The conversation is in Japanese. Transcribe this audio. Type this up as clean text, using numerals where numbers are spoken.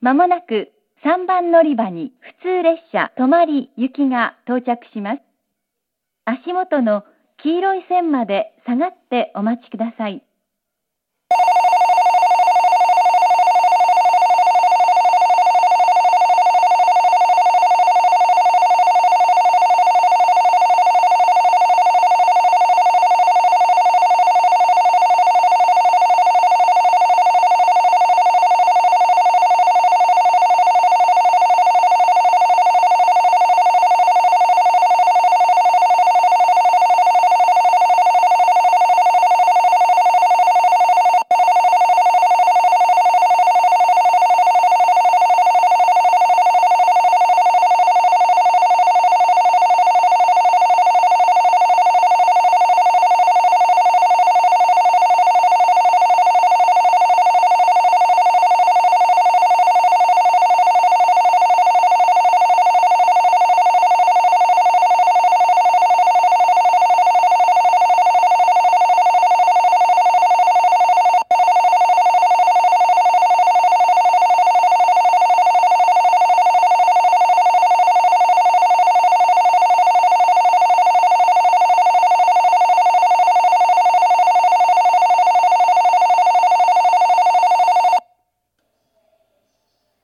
まもなく3番乗り場に普通列車止まり行きが到着します。足元の黄色い線まで下がってお待ちください。